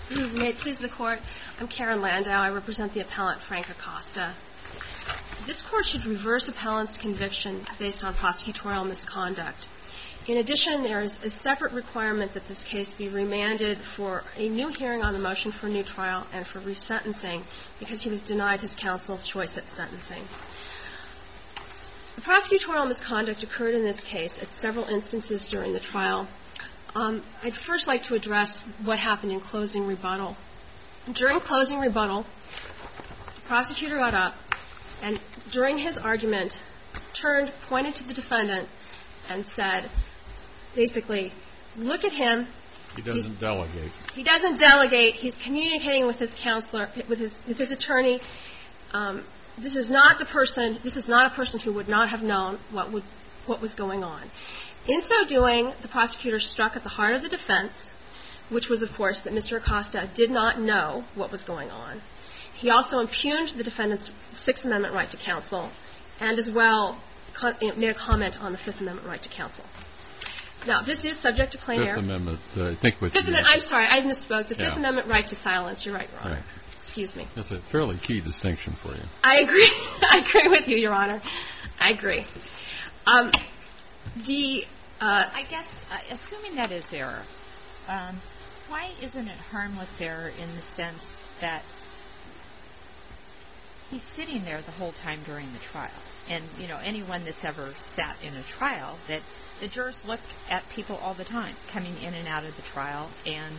May it please the Court, I'm Karen Landau. I represent the appellant Frank Acosta. This Court should reverse appellant's conviction based on prosecutorial misconduct. In addition, there is a separate requirement that this case be remanded for a new hearing on the motion for a new trial and for resentencing because he was denied his counsel of choice at sentencing. The prosecutorial misconduct occurred in this case at several instances during the trial. I'd first like to address what happened in closing rebuttal. During closing rebuttal, the prosecutor got up and during his argument pointed to the defendant and said, basically, look at him. He doesn't delegate. He doesn't delegate. He's communicating with his counselor, with his attorney. This is not a person who would not have known what was going on. In so doing, the prosecutor struck at the heart of the defense, which was, of course, that Mr. Acosta did not know what was going on. He also impugned the defendant's Sixth Amendment right to counsel and as well made a comment on the Fifth Amendment right to counsel. Now, this is subject to plain error. Fifth Amendment, I think what Fifth Amendment, I'm sorry, I misspoke. The Fifth Amendment right to silence. You're right, Your Honor. Right. Excuse me. That's a fairly key distinction for you. I agree. I agree with you, Your Honor. I agree. I guess, assuming that is error, why isn't it harmless error in the sense that he's sitting there the whole time during the trial? And, anyone that's ever sat in a trial, that the jurors look at people all the time coming in and out of the trial, and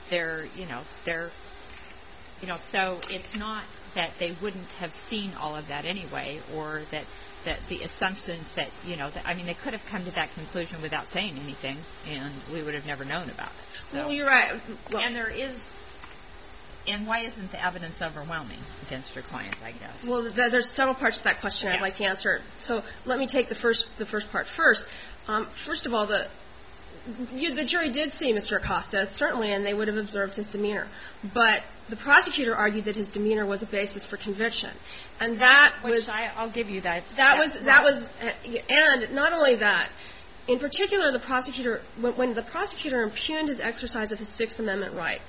so it's not that they wouldn't have seen all of that anyway, or that the assumptions that, they could have come to that conclusion without saying anything, and we would have never known about it. So, well, you're right. Well, and why isn't the evidence overwhelming against your client, I guess? Well, there's several parts to that question I'd like to answer. So let me take the first part first. First of all, the jury did see Mr. Acosta, certainly, and they would have observed his demeanor. But the prosecutor argued that his demeanor was a basis for conviction. And that was... I'll give you that. That was, and not only that, in particular, the prosecutor, when the prosecutor impugned his exercise of his Sixth Amendment right,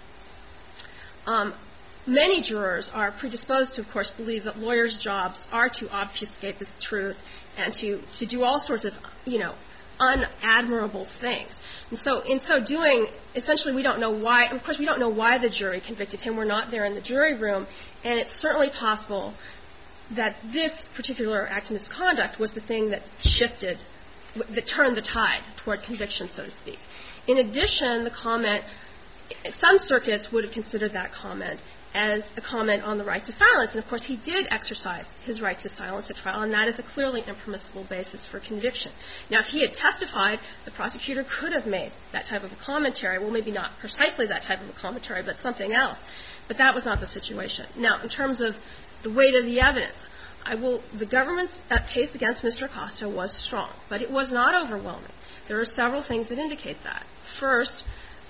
many jurors are predisposed to, of course, believe that lawyers' jobs are to obfuscate the truth and to do all sorts of, unadmirable things. And so in so doing, essentially we don't know why, of course we don't know why the jury convicted him. We're not there in the jury room. And it's certainly possible that this particular act of misconduct was the thing that that turned the tide toward conviction, so to speak. In addition, the comment, some circuits would have considered that comment as a comment on the right to silence. And, of course, he did exercise his right to silence at trial, and that is a clearly impermissible basis for conviction. Now, if he had testified, the prosecutor could have made that type of a commentary. Well, maybe not precisely that type of a commentary, but something else. But that was not the situation. Now, in terms of the weight of the evidence, the government's case against Mr. Acosta was strong, but it was not overwhelming. There are several things that indicate that. First,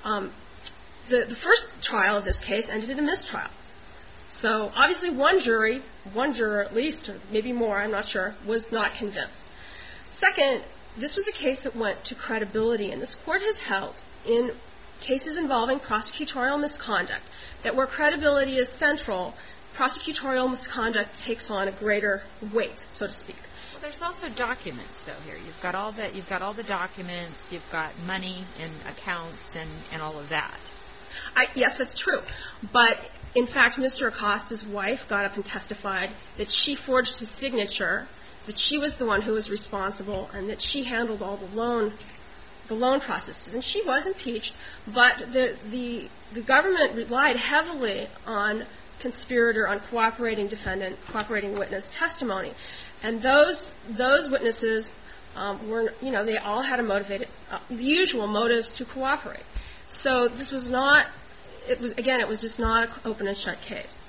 the first trial of this case ended in a mistrial. So obviously one juror at least, or maybe more, I'm not sure, was not convinced. Second, this was a case that went to credibility, and this Court has held in cases involving prosecutorial misconduct that where credibility is central, prosecutorial misconduct takes on a greater weight, so to speak. Well, there's also documents, though, here. You've got all the documents, you've got money and accounts and all of that. Yes, that's true. But, in fact, Mr. Acosta's wife got up and testified that she forged his signature, that she was the one who was responsible, and that she handled all the loan processes. And she was impeached, but the government relied heavily on cooperating defendant, cooperating witness testimony. And those witnesses were, they all had the usual motives to cooperate. So this was not, it was just not an open and shut case.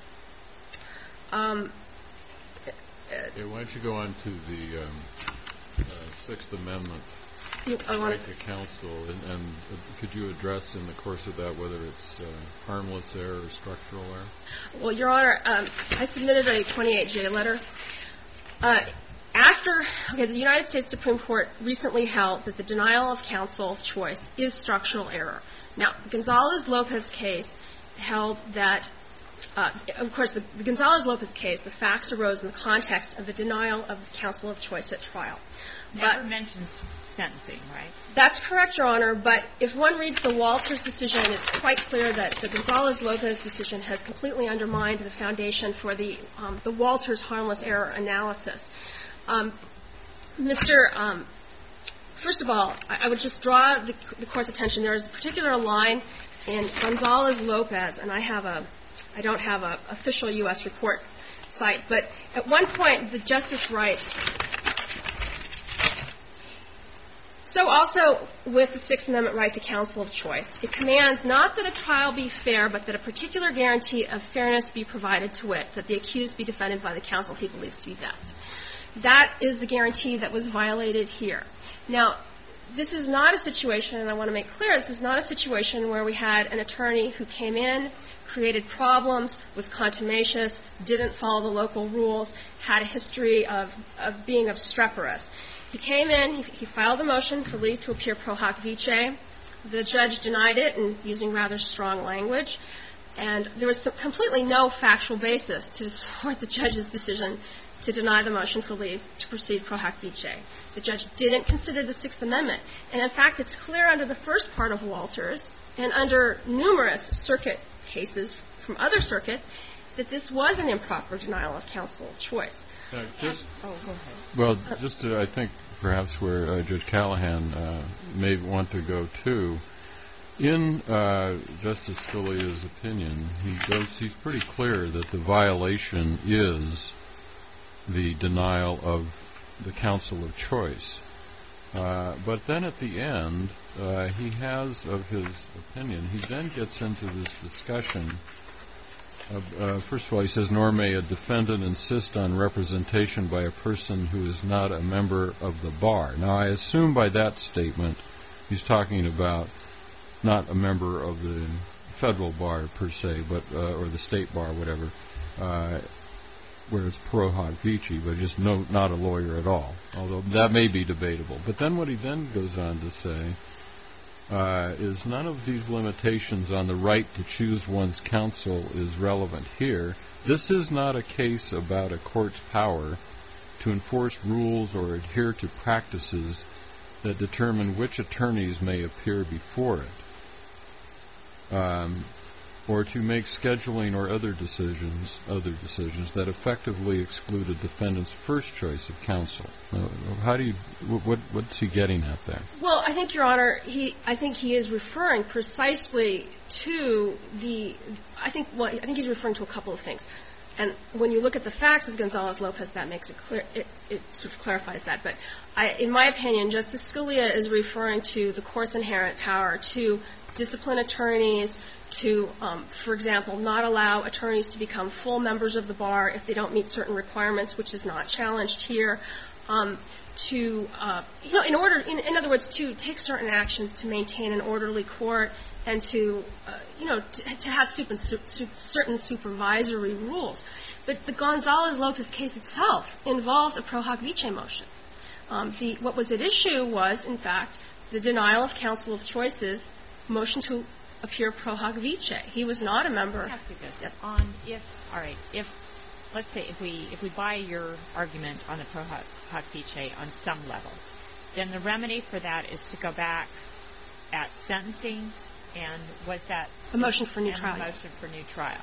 Why don't you go on to the Sixth Amendment right to counsel, and could you address in the course of that whether it's harmless error or structural error? Well, Your Honor, I submitted a 28-J letter. The United States Supreme Court recently held that the denial of counsel of choice is structural error. Now, the Gonzalez-Lopez case held that, of course, the Gonzalez-Lopez case, the facts arose in the context of the denial of the counsel of choice at trial. Never mentions sentencing, right? That's correct, Your Honor, but if one reads the Walters decision, it's quite clear that the Gonzalez-Lopez decision has completely undermined the foundation for the Walters harmless error analysis. First of all, I would just draw the Court's attention. There is a particular line in Gonzalez-Lopez, and I don't have an official U.S. report site, but at one point the justice writes, so also with the Sixth Amendment right to counsel of choice, it commands not that a trial be fair, but that a particular guarantee of fairness be provided to it, that the accused be defended by the counsel he believes to be best. That is the guarantee that was violated here. Now, this is not a situation, and I want to make clear, this is not a situation where we had an attorney who came in, created problems, was contumacious, didn't follow the local rules, had a history of being obstreperous. He came in, he filed a motion for leave to appear pro hoc vice. The judge denied it, and using rather strong language. And there was completely no factual basis to support the judge's decision to deny the motion for leave to proceed pro hoc vice. The judge didn't consider the Sixth Amendment. And in fact, it's clear under the first part of Walters and under numerous circuit cases from other circuits that this was an improper denial of counsel of choice. Go ahead. Well, just to, I think perhaps where Judge Callahan may want to go to, in Justice Scalia's opinion, he's pretty clear that the violation is the denial of the counsel of choice. But then at the end, he has, of his opinion, he then gets into this discussion of, first of all, he says, nor may a defendant insist on representation by a person who is not a member of the bar. Now, I assume by that statement he's talking about not a member of the federal bar per se, but or the state bar, whatever, where it's pro hoc vici, but just not a lawyer at all, although that may be debatable. But then what he then goes on to say is none of these limitations on the right to choose one's counsel is relevant here. This is not a case about a court's power to enforce rules or adhere to practices that determine which attorneys may appear before it, or to make scheduling or other decisions that effectively exclude a defendant's first choice of counsel. How do you, what's he getting at there? Well, I think, Your Honor, I think he is referring precisely to I think he's referring to a couple of things. And when you look at the facts of Gonzalez-Lopez, that makes it clear, it sort of clarifies that. But in my opinion, Justice Scalia is referring to the court's inherent power to discipline attorneys, to, for example, not allow attorneys to become full members of the bar if they don't meet certain requirements, which is not challenged here, in other words, to take certain actions to maintain an orderly court and to have certain supervisory rules. But the Gonzalez-Lopez case itself involved a pro hoc vice motion. What was at issue was, in fact, the denial of counsel of choices motion to appear pro hoc vice. He was not a member. Let me ask you this. Yes. Let's say if we buy your argument on the pro hoc vice on some level, then the remedy for that is to go back at sentencing, and was that a motion for new trial? A motion for new trial.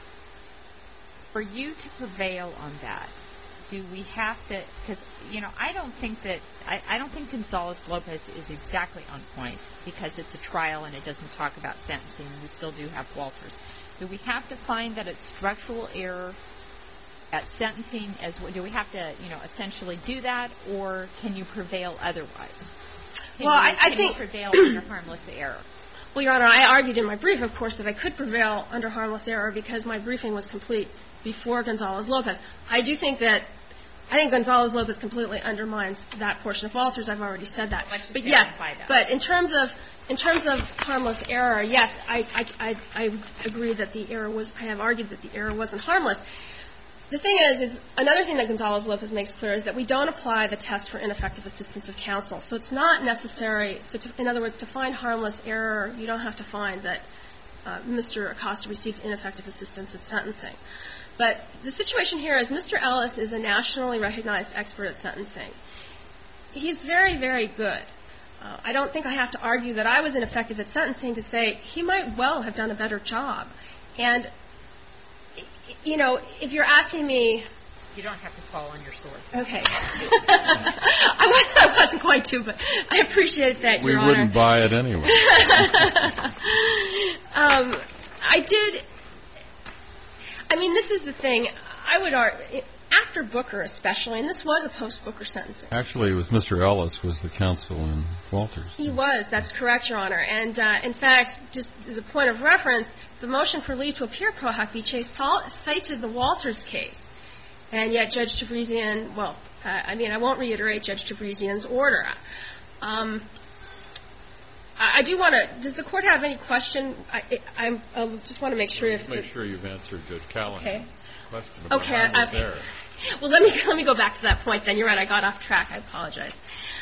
For you to prevail on that, do we have to? Because I don't think Gonzalez-Lopez is exactly on point because it's a trial and it doesn't talk about sentencing. We still do have Walters. Do we have to find that it's structural error at sentencing? Do we have to essentially do that, or can you prevail otherwise? Can you prevail under harmless error? Well, Your Honor, I argued in my brief, of course, that I could prevail under harmless error because my briefing was complete before Gonzalez-Lopez. I think Gonzalez-Lopez completely undermines that portion of Walters. I've already said that. But yes, but in terms of harmless error, yes, I agree that the error was. I have argued that the error wasn't harmless. The thing is another thing that Gonzalez-Lopez makes clear is that we don't apply the test for ineffective assistance of counsel. So it's not necessary. So in other words, to find harmless error, you don't have to find that Mr. Acosta received ineffective assistance at sentencing. But the situation here is Mr. Ellis is a nationally recognized expert at sentencing. He's very, very good. I don't think I have to argue that I was ineffective at sentencing to say he might well have done a better job. And, you know, if you're asking me... You don't have to fall on your sword. Okay. I wasn't going to, but I appreciate that, Your Honor. We wouldn't buy it anyway. I did... I mean, this is the thing. I would argue, after Booker especially, and this was a post-Booker sentencing. Actually, it was Mr. Ellis was the counsel in Walters. He was. That's correct, Your Honor. And, in fact, just as a point of reference, the motion for leave to appear pro hac vice cited the Walters case. And yet Judge Tabrizian, well, I mean, I won't reiterate Judge Tabrizian's order. I do want to, does the Court have any question? I just want to make sure if... Make sure you've answered Judge Callahan's question about how was there. Well, let me go back to that point then. You're right, I got off track. I apologize.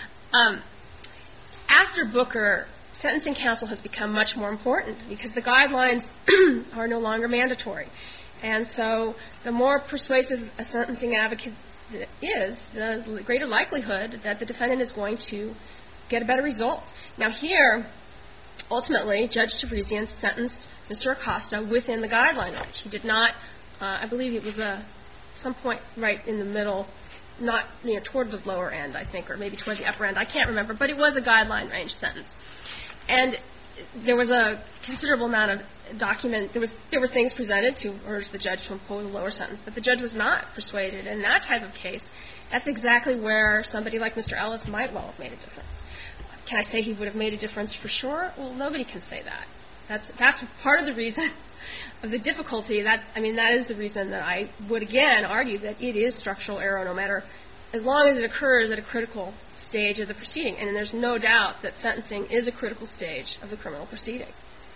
After Booker, sentencing counsel has become much more important because the guidelines are no longer mandatory. And so the more persuasive a sentencing advocate is, the greater likelihood that the defendant is going to get a better result. Now here, ultimately, Judge Tabrizian sentenced Mr. Acosta within the guideline range. He did not, I believe it was some point right in the middle, not toward the lower end, I think, or maybe toward the upper end. I can't remember, but it was a guideline range sentence. And there was a considerable amount of document. There were things presented to urge the judge to impose a lower sentence, but the judge was not persuaded. In that type of case, that's exactly where somebody like Mr. Ellis might well have made a difference. Can I say he would have made a difference for sure? Well, nobody can say that. That's part of the reason of the difficulty. That is the reason that I would again argue that it is structural error, no matter, as long as it occurs at a critical stage of the proceeding. And there's no doubt that sentencing is a critical stage of the criminal proceeding.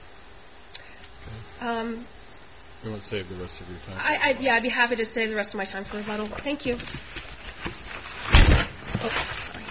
You want to save the rest of your time? I'd be happy to save the rest of my time for rebuttal. Thank you. Oh, sorry.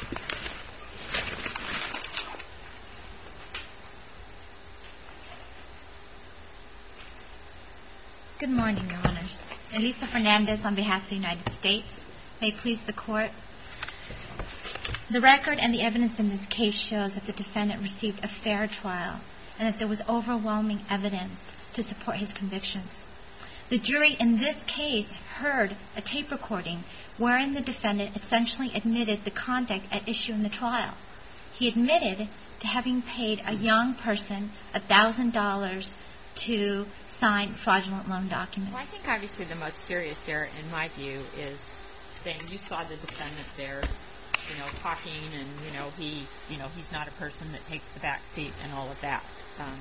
Good morning, Your Honors. Elisa Fernandez on behalf of the United States. May it please the Court. The record and the evidence in this case shows that the defendant received a fair trial and that there was overwhelming evidence to support his convictions. The jury in this case heard a tape recording wherein the defendant essentially admitted the conduct at issue in the trial. He admitted to having paid a young person $1,000 to sign fraudulent loan documents. Well, I think obviously the most serious error, in my view, is saying you saw the defendant there, talking, and he's not a person that takes the back seat and all of that.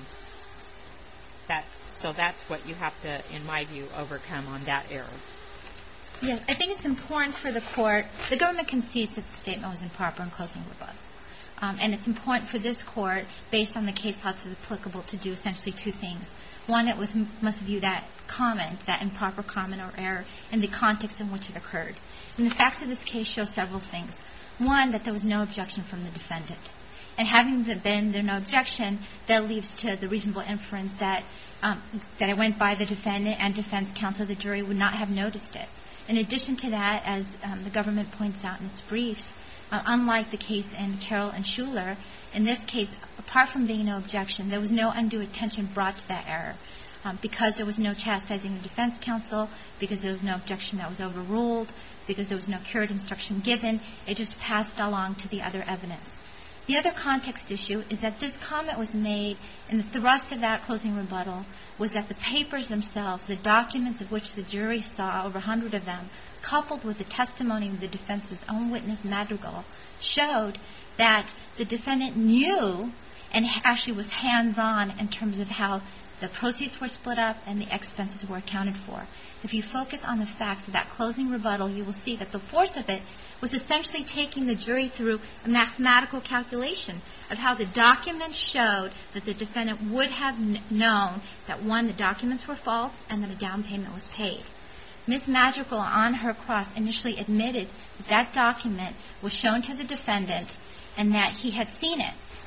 That's what you have to, in my view, overcome on that error. Yes, I think it's important for the Court. The government concedes that the statement was improper in closing rebuttal. And it's important for this Court, based on the case law that's applicable, to do essentially two things. One, it must view that comment, that improper comment or error, in the context in which it occurred. And the facts of this case show several things. One, that there was no objection from the defendant. And having been there no objection, that leads to the reasonable inference that it went by the defendant and defense counsel. The jury would not have noticed it. In addition to that, as the government points out in its briefs, unlike the case in Carroll and Schuler, in this case, apart from being no objection, there was no undue attention brought to that error. Because there was no chastising of defense counsel, because there was no objection that was overruled, because there was no curative instruction given, it just passed along to the other evidence. The other context issue is that this comment was made, and the thrust of that closing rebuttal was that the papers themselves, the documents of which the jury saw, over 100 of them, coupled with the testimony of the defense's own witness, Madrigal, showed that the defendant knew and actually was hands-on in terms of how the proceeds were split up and the expenses were accounted for. If you focus on the facts of that closing rebuttal, you will see that the force of it was essentially taking the jury through a mathematical calculation of how the documents showed that the defendant would have known that, one, the documents were false and that a down payment was paid. Ms. Madrigal, on her cross, initially admitted that that document was shown to the defendant and that he had seen it.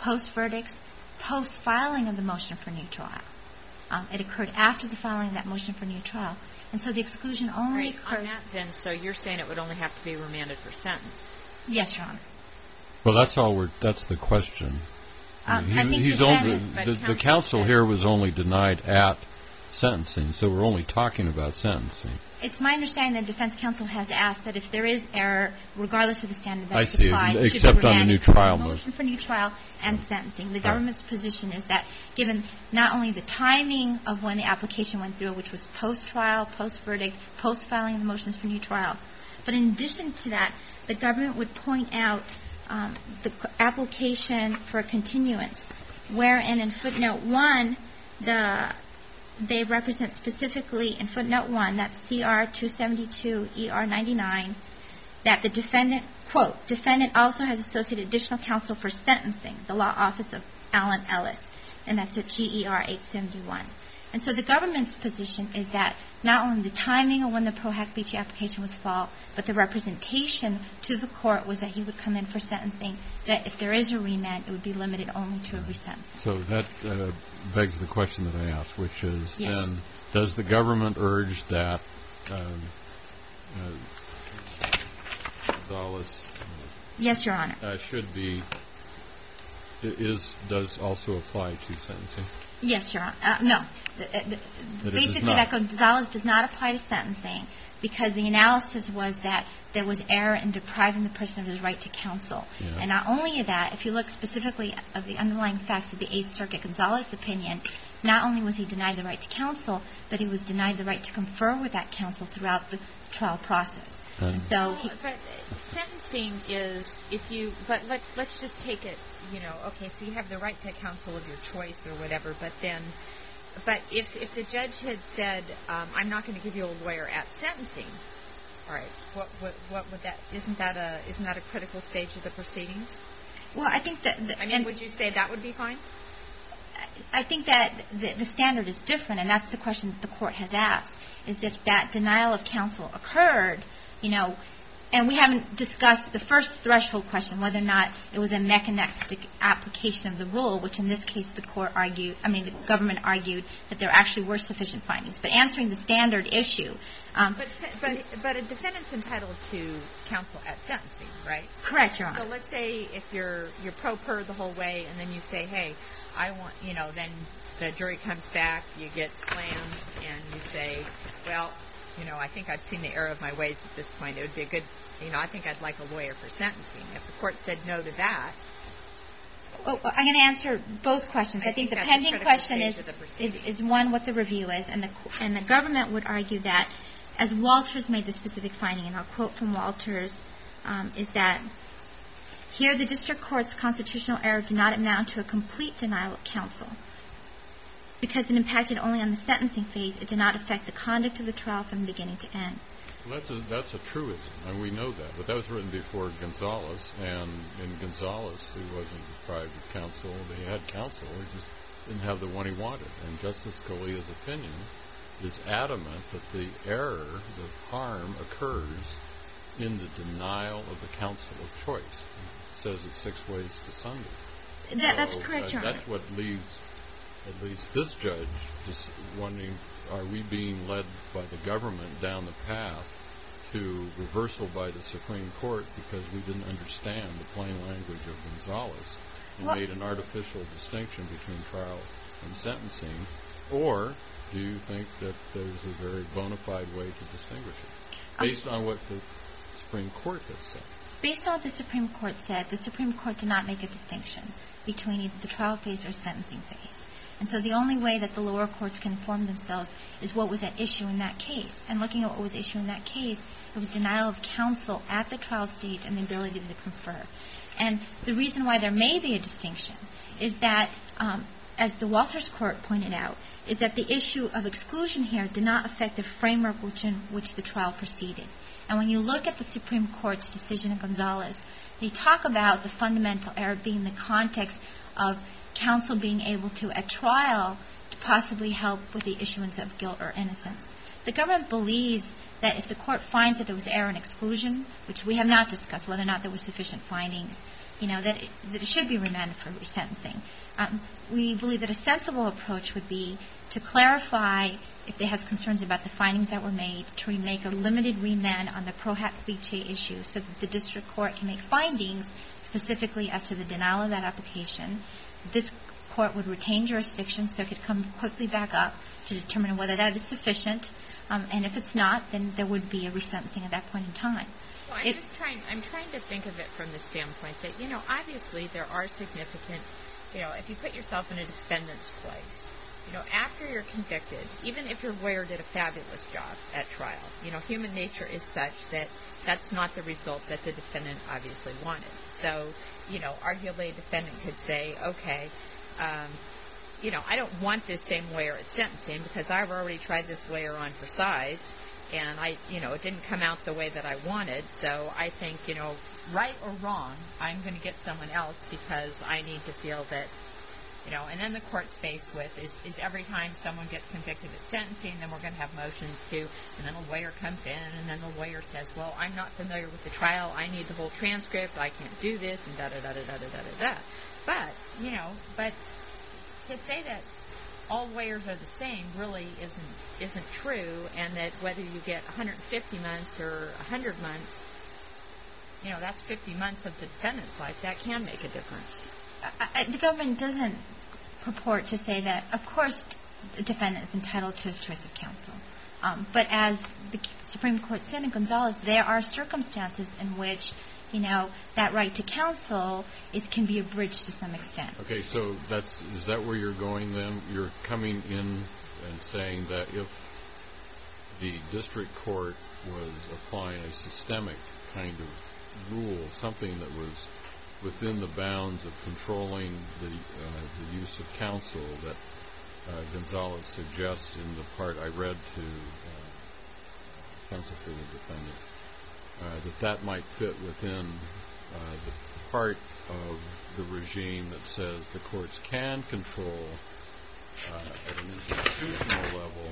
post-verdicts, post-filing of the motion for new trial. It occurred after the filing of that motion for new trial. And so the exclusion only occurred... On that, then, so you're saying it would only have to be remanded for sentence? Yes, Your Honor. Well, that's the question. The counsel here was only denied at sentencing, so we're only talking about sentencing. It's my understanding that defense counsel has asked that if there is error, regardless of the standard that I is see, applied, except on the new trial motion for new trial and sentencing. The government's position is that given not only the timing of when the application went through, which was post-trial, post-verdict, post-filing of the motions for new trial, but in addition to that, the government would point out the application for a continuance, wherein in footnote 1, they represent specifically in footnote 1, that's CR 272 ER 99, that the defendant, quote, defendant also has associated additional counsel for sentencing, the law office of Alan Ellis, and that's at GER 871. And so the government's position is that not only the timing of when the Pro Hac Vici application was filed, but the representation to the court was that he would come in for sentencing, that if there is a remand, it would be limited only to a resentencing. So that begs the question that I asked, which is, yes, then, does the government urge that Gonzalez yes, Your Honor. does also apply to sentencing? Yes, Your Honor. No. Basically, that Gonzalez does not apply to sentencing because the analysis was that there was error in depriving the person of his right to counsel. Yeah. And not only that, if you look specifically at the underlying facts of the Eighth Circuit Gonzalez opinion, not only was he denied the right to counsel, but he was denied the right to confer with that counsel throughout the trial process. And so but sentencing is, but let's just take it, okay, so you have the right to counsel of your choice or whatever, but if the judge had said, I'm not going to give you a lawyer at sentencing, all right, what would that, isn't that a critical stage of the proceedings? Well, I think that... would you say that would be fine? I think that the standard is different, and that's the question that the court has asked, is if that denial of counsel occurred, and we haven't discussed the first threshold question, whether or not it was a mechanistic application of the rule, which in this case the government argued that there actually were sufficient findings. But answering the standard issue... But a defendant's entitled to counsel at sentencing, right? Correct, Your Honor. So let's say if you're pro per the whole way, and then you say, hey, I want, then the jury comes back, you get slammed, and you say, well, I think I've seen the error of my ways at this point. It would be a good, I think I'd like a lawyer for sentencing. If the court said no to that... Well, I'm going to answer both questions. I think the pending question is one, what the review is, and the government would argue that, as Walters made the specific finding, and I'll quote from Walters, is that, here the district court's constitutional error did not amount to a complete denial of counsel. Because it impacted only on the sentencing phase, it did not affect the conduct of the trial from beginning to end. Well, that's a truism, and we know that. But that was written before Gonzalez, and in Gonzalez, he wasn't deprived of counsel. They had counsel, he just didn't have the one he wanted. And Justice Scalia's opinion is adamant that the error, the harm, occurs in the denial of the counsel of choice. It says it 6 ways to Sunday. That's correct, Your Honor. That's what leaves at least this judge just wondering, are we being led by the government down the path to reversal by the Supreme Court because we didn't understand the plain language of Gonzalez and made an artificial distinction between trial and sentencing? Or do you think that there's a very bona fide way to distinguish it based on what the Supreme Court has said? Based on what the Supreme Court said, the Supreme Court did not make a distinction between either the trial phase or sentencing phase. And so the only way that the lower courts can inform themselves is what was at issue in that case. And looking at what was at issue in that case, it was denial of counsel at the trial stage and the ability to confer. And the reason why there may be a distinction is that, as the Walters Court pointed out, is that the issue of exclusion here did not affect the framework in which the trial proceeded. And when you look at the Supreme Court's decision in Gonzalez, they talk about the fundamental error being the context of counsel being able to, at trial, to possibly help with the issuance of guilt or innocence. The government believes that if the court finds that there was error in exclusion, which we have not discussed whether or not there was sufficient findings, that it should be remanded for resentencing. We believe that a sensible approach would be to clarify if it has concerns about the findings that were made, to make a limited remand on the pro hac vice issue so that the district court can make findings specifically as to the denial of that application. This court would retain jurisdiction so it could come quickly back up to determine whether that is sufficient. And if it's not, then there would be a resentencing at that point in time. Well, I'm trying to think of it from the standpoint that, obviously there are significant, if you put yourself in a defendant's place, after you're convicted, even if your lawyer did a fabulous job at trial, human nature is such that that's not the result that the defendant obviously wanted. So, arguably a defendant could say, okay, I don't want this same lawyer at sentencing because I've already tried this lawyer on for size, and it didn't come out the way that I wanted. So I think, right or wrong, I'm going to get someone else because I need to feel that, and then the court's faced with is every time someone gets convicted at sentencing, then we're going to have motions to, and then a lawyer comes in, and then the lawyer says, well, I'm not familiar with the trial, I need the whole transcript, I can't do this, and da-da-da-da-da-da-da-da. But to say that all lawyers are the same really isn't true, and that whether you get 150 months or 100 months, that's 50 months of the defendant's life. That can make a difference. The government doesn't purport to say that, of course, the defendant is entitled to his choice of counsel. But as the Supreme Court said in Gonzalez, there are circumstances in which, that right to counsel can be abridged to some extent. Okay, so is that where you're going then? You're coming in and saying that if the district court was applying a systemic kind of rule, something that was within the bounds of controlling the use of counsel that Gonzalez suggests in the part I read to counsel for the defendant, that might fit within the part of the regime that says the courts can control at an institutional level,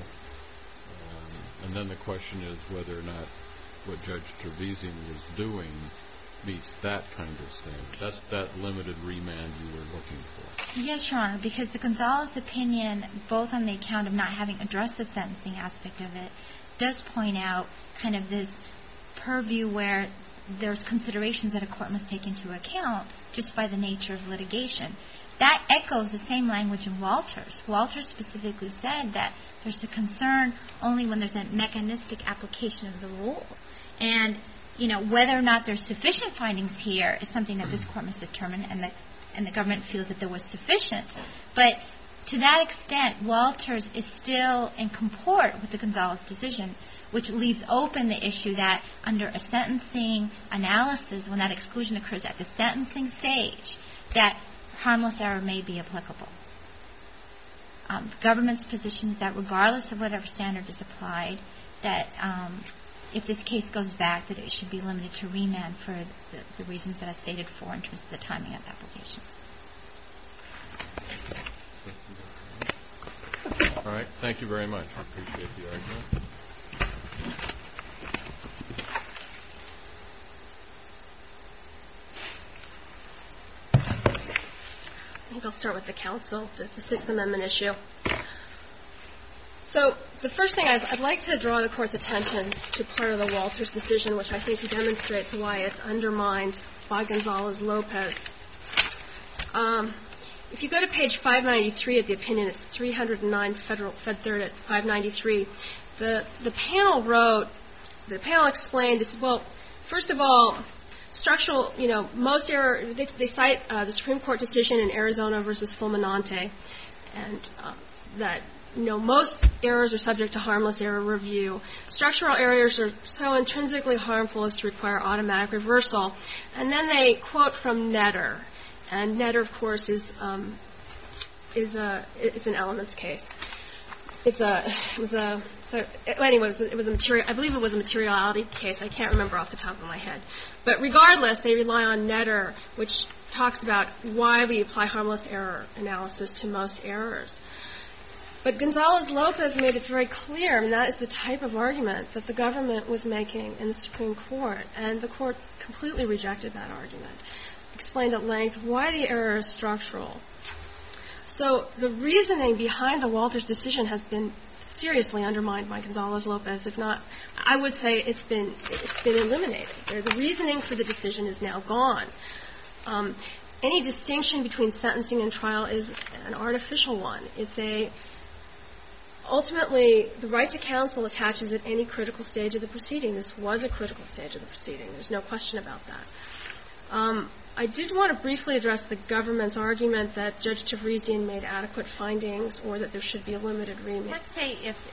and then the question is whether or not what Judge Trevisan was doing meets that kind of standard. That's that limited remand you were looking for. Yes, Your Honor, because the Gonzalez opinion, both on the account of not having addressed the sentencing aspect of it, does point out kind of this purview where there's considerations that a court must take into account just by the nature of litigation. That echoes the same language in Walters. Walters specifically said that there's a concern only when there's a mechanistic application of the rule. And, whether or not there's sufficient findings here is something that this court must determine, and the government feels that there was sufficient. But to that extent, Walters is still in comport with the Gonzalez decision, which leaves open the issue that under a sentencing analysis, when that exclusion occurs at the sentencing stage, that harmless error may be applicable. The government's position is that regardless of whatever standard is applied, that if this case goes back, that it should be limited to remand for the reasons that I stated before in terms of the timing of the application. All right. Thank you very much. I appreciate the argument. I think I'll start with the counsel, the Sixth Amendment issue. So the first thing I'd like to draw the Court's attention to part of the Walters decision, which I think demonstrates why it's undermined by Gonzalez-Lopez. If you go to page 593 of the opinion, it's 309 Fed Third at 593, the panel explained this, well, first of all, structural, most error, they cite the Supreme Court decision in Arizona versus Fulminante, and that, most errors are subject to harmless error review. Structural errors are so intrinsically harmful as to require automatic reversal. And then they quote from Netter. And Netter, of course, it's an elements case. I believe it was a materiality case. I can't remember off the top of my head. But regardless, they rely on Netter, which talks about why we apply harmless error analysis to most errors. But Gonzalez-Lopez made it very clear, and that is the type of argument that the government was making in the Supreme Court, and the Court completely rejected that argument, explained at length why the error is structural. So the reasoning behind the Walters decision has been seriously undermined by Gonzalez-Lopez. If not, I would say it's been eliminated. The reasoning for the decision is now gone. Any distinction between sentencing and trial is an artificial one. Ultimately, the right to counsel attaches at any critical stage of the proceeding. This was a critical stage of the proceeding. There's no question about that. I did want to briefly address the government's argument that Judge Tavrisian made adequate findings or that there should be a limited remand. Let's say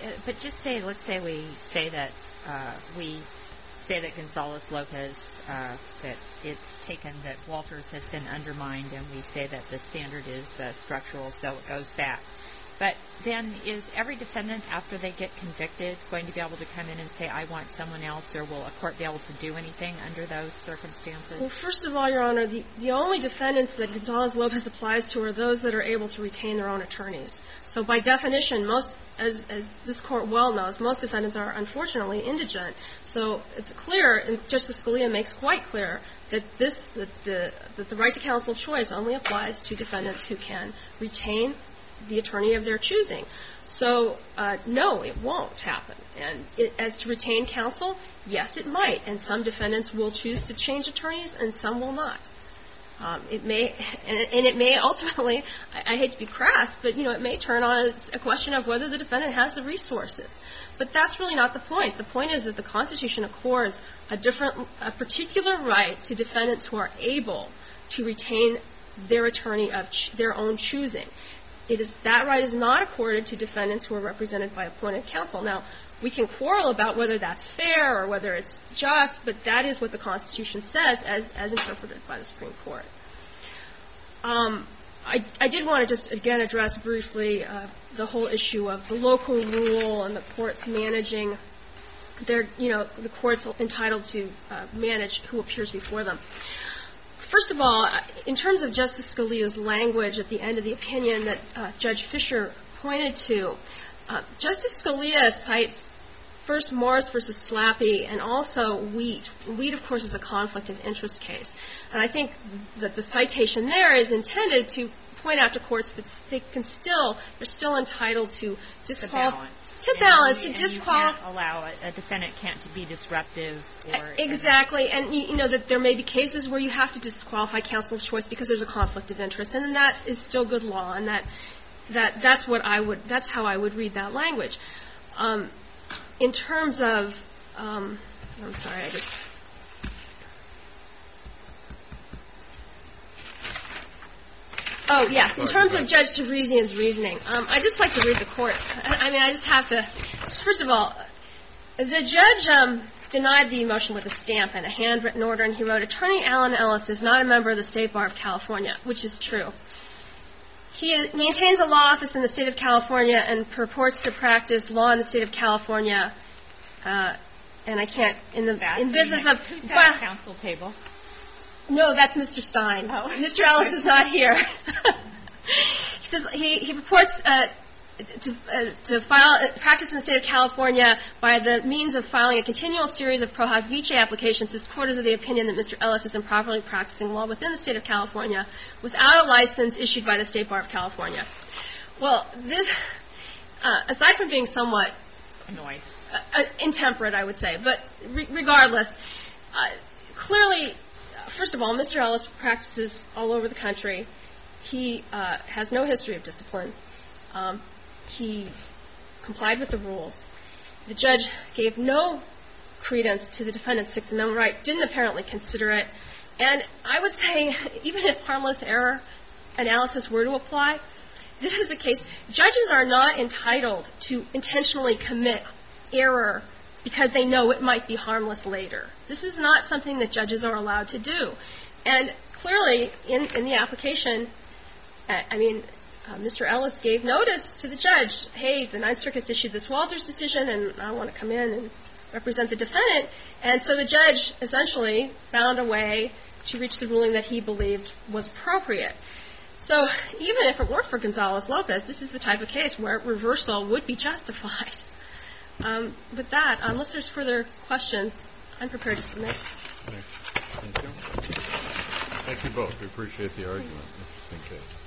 that Gonzalez-Lopez, that it's taken that Walters has been undermined, and we say that the standard is structural, so it goes back. But then is every defendant, after they get convicted, going to be able to come in and say, I want someone else, or will a court be able to do anything under those circumstances? Well, first of all, Your Honor, the only defendants that Gonzalez-Lopez applies to are those that are able to retain their own attorneys. So by definition, as this Court well knows, most defendants are unfortunately indigent. So it's clear, and Justice Scalia makes quite clear, that the right to counsel choice only applies to defendants who can retain the attorney of their choosing. So, no, it won't happen. And as to retain counsel, yes, it might. And some defendants will choose to change attorneys, and some will not. It may ultimately, I hate to be crass, but, it may turn on a question of whether the defendant has the resources. But that's really not the point. The point is that the Constitution accords a particular right to defendants who are able to retain their attorney of their own choosing. That right is not accorded to defendants who are represented by appointed counsel. Now, we can quarrel about whether that's fair or whether it's just, but that is what the Constitution says as interpreted by the Supreme Court. I did want to just, again, address briefly the whole issue of the local rule and the courts managing the courts entitled to manage who appears before them. First of all, in terms of Justice Scalia's language at the end of the opinion that Judge Fisher pointed to, Justice Scalia cites first Morris v. Slappy and also Wheat. Wheat, of course, is a conflict of interest case. And I think that the citation there is intended to point out to courts that they're still entitled to disqualify. To balance. You can't allow a defendant to be disruptive. Exactly. And, that there may be cases where you have to disqualify counsel of choice because there's a conflict of interest. And then that is still good law. And that's how I would read that language. In terms of, I'm sorry, oh, yes. In terms of Judge Tavrisian's reasoning, I'd just like to read the court. I just have to. First of all, the judge denied the motion with a stamp and a handwritten order, and he wrote, Attorney Alan Ellis is not a member of the State Bar of California, which is true. He maintains a law office in the State of California and purports to practice law in the State of California. And I can't, in business of. Who's at the counsel table? No, that's Mr. Stein. Oh. Mr. Ellis is not here. He says he purports to practice in the State of California by the means of filing a continual series of pro hac vice applications. This court is of the opinion that Mr. Ellis is improperly practicing law within the State of California without a license issued by the State Bar of California. Well, this, aside from being somewhat annoyed, intemperate, I would say, but regardless, clearly. First of all, Mr. Ellis practices all over the country. He has no history of discipline. He complied with the rules. The judge gave no credence to the defendant's Sixth Amendment right, didn't apparently consider it. And I would say, even if harmless error analysis were to apply, this is a case. Judges are not entitled to intentionally commit error because they know it might be harmless later. This is not something that judges are allowed to do. And clearly, in the application, Mr. Ellis gave notice to the judge, hey, the Ninth Circuit's issued this Walters decision, and I want to come in and represent the defendant. And so the judge essentially found a way to reach the ruling that he believed was appropriate. So even if it weren't for Gonzalez-Lopez, this is the type of case where reversal would be justified. With that, unless there's further questions, I'm prepared to submit. Thank you. Thank you both. We appreciate the argument. Interesting case.